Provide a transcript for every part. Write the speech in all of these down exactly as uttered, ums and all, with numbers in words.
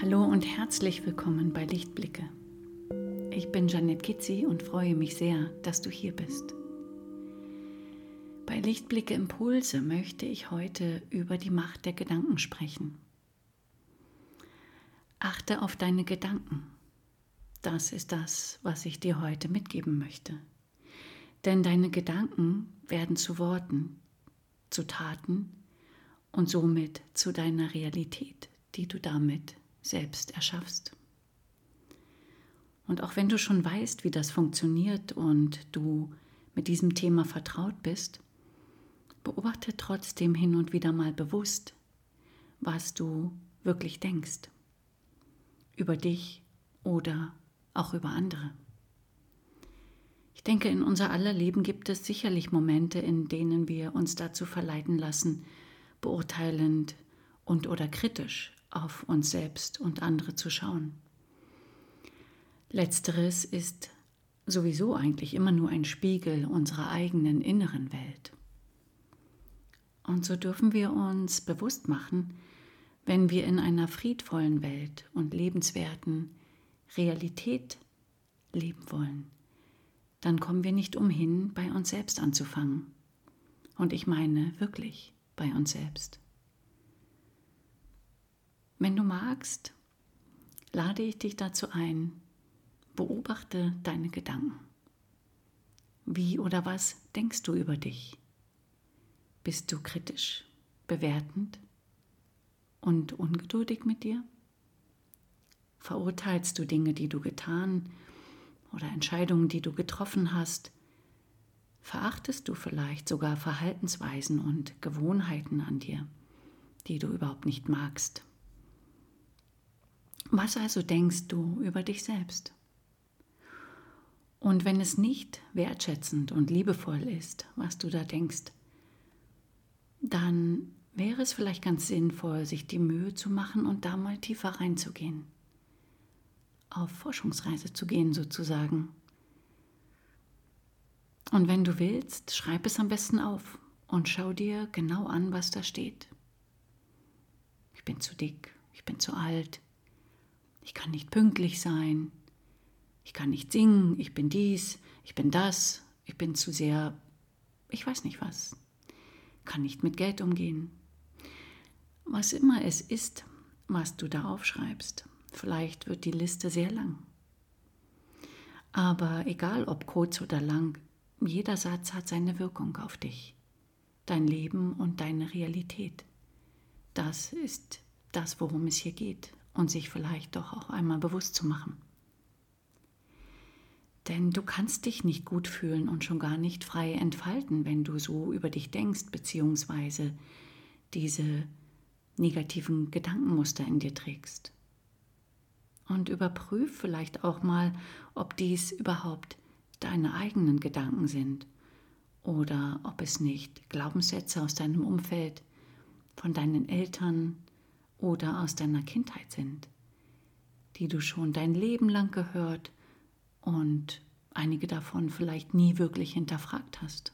Hallo und herzlich willkommen bei Lichtblicke. Ich bin Jeanette Kitzi und freue mich sehr, dass du hier bist. Bei Lichtblicke Impulse möchte ich heute über die Macht der Gedanken sprechen. Achte auf deine Gedanken. Das ist das, was ich dir heute mitgeben möchte. Denn deine Gedanken werden zu Worten, zu Taten und somit zu deiner Realität, die du damit selbst erschaffst. Und auch wenn du schon weißt, wie das funktioniert und du mit diesem Thema vertraut bist, beobachte trotzdem hin und wieder mal bewusst, was du wirklich denkst. Über dich oder auch über andere. Ich denke, in unser aller Leben gibt es sicherlich Momente, in denen wir uns dazu verleiten lassen, beurteilend und oder kritisch auf uns selbst und andere zu schauen. Letzteres ist sowieso eigentlich immer nur ein Spiegel unserer eigenen inneren Welt. Und so dürfen wir uns bewusst machen, wenn wir in einer friedvollen Welt und lebenswerten Realität leben wollen, dann kommen wir nicht umhin, bei uns selbst anzufangen. Und ich meine wirklich bei uns selbst. Wenn du magst, lade ich dich dazu ein, beobachte deine Gedanken. Wie oder was denkst du über dich? Bist du kritisch, bewertend und ungeduldig mit dir? Verurteilst du Dinge, die du getan oder Entscheidungen, die du getroffen hast? Verachtest du vielleicht sogar Verhaltensweisen und Gewohnheiten an dir, die du überhaupt nicht magst? Was also denkst du über dich selbst? Und wenn es nicht wertschätzend und liebevoll ist, was du da denkst, dann wäre es vielleicht ganz sinnvoll, sich die Mühe zu machen und da mal tiefer reinzugehen. Auf Forschungsreise zu gehen sozusagen. Und wenn du willst, schreib es am besten auf und schau dir genau an, was da steht. Ich bin zu dick, ich bin zu alt. Ich kann nicht pünktlich sein, ich kann nicht singen, ich bin dies, ich bin das, ich bin zu sehr, ich weiß nicht was, kann nicht mit Geld umgehen. Was immer es ist, was du da aufschreibst, vielleicht wird die Liste sehr lang. Aber egal ob kurz oder lang, jeder Satz hat seine Wirkung auf dich, dein Leben und deine Realität. Das ist das, worum es hier geht. Und sich vielleicht doch auch einmal bewusst zu machen. Denn du kannst dich nicht gut fühlen und schon gar nicht frei entfalten, wenn du so über dich denkst, beziehungsweise diese negativen Gedankenmuster in dir trägst. Und überprüf vielleicht auch mal, ob dies überhaupt deine eigenen Gedanken sind oder ob es nicht Glaubenssätze aus deinem Umfeld, von deinen Eltern, oder aus deiner Kindheit sind, die du schon dein Leben lang gehört und einige davon vielleicht nie wirklich hinterfragt hast.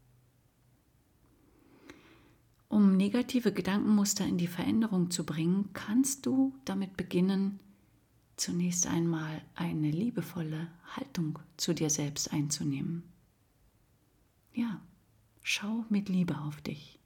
Um negative Gedankenmuster in die Veränderung zu bringen, kannst du damit beginnen, zunächst einmal eine liebevolle Haltung zu dir selbst einzunehmen. Ja, schau mit Liebe auf dich.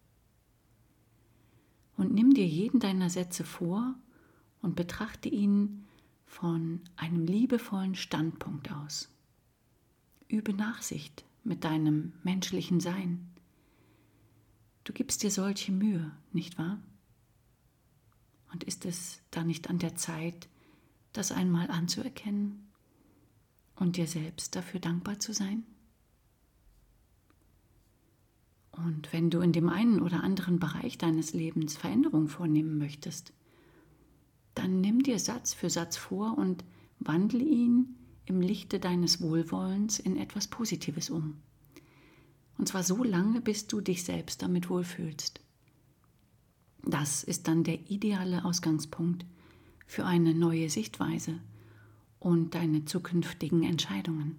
Und nimm dir jeden deiner Sätze vor und betrachte ihn von einem liebevollen Standpunkt aus. Übe Nachsicht mit deinem menschlichen Sein. Du gibst dir solche Mühe, nicht wahr? Und ist es da nicht an der Zeit, das einmal anzuerkennen und dir selbst dafür dankbar zu sein? Und wenn du in dem einen oder anderen Bereich deines Lebens Veränderung vornehmen möchtest, dann nimm dir Satz für Satz vor und wandle ihn im Lichte deines Wohlwollens in etwas Positives um. Und zwar so lange, bis du dich selbst damit wohlfühlst. Das ist dann der ideale Ausgangspunkt für eine neue Sichtweise und deine zukünftigen Entscheidungen.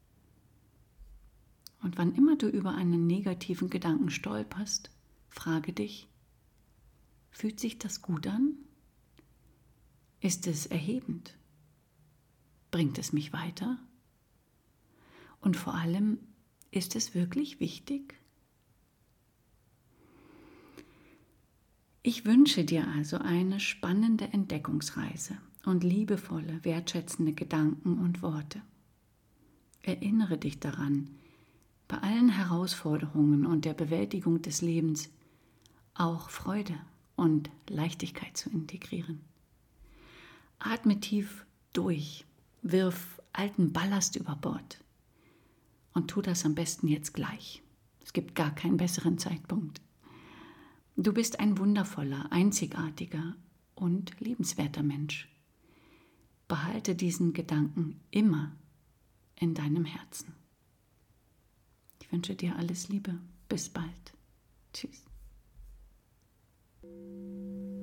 Und wann immer du über einen negativen Gedanken stolperst, frage dich, fühlt sich das gut an? Ist es erhebend? Bringt es mich weiter? Und vor allem, ist es wirklich wichtig? Ich wünsche dir also eine spannende Entdeckungsreise und liebevolle, wertschätzende Gedanken und Worte. Erinnere dich daran, bei allen Herausforderungen und der Bewältigung des Lebens auch Freude und Leichtigkeit zu integrieren. Atme tief durch, wirf alten Ballast über Bord und tu das am besten jetzt gleich. Es gibt gar keinen besseren Zeitpunkt. Du bist ein wundervoller, einzigartiger und liebenswerter Mensch. Behalte diesen Gedanken immer in deinem Herzen. Ich wünsche dir alles Liebe. Bis bald. Tschüss.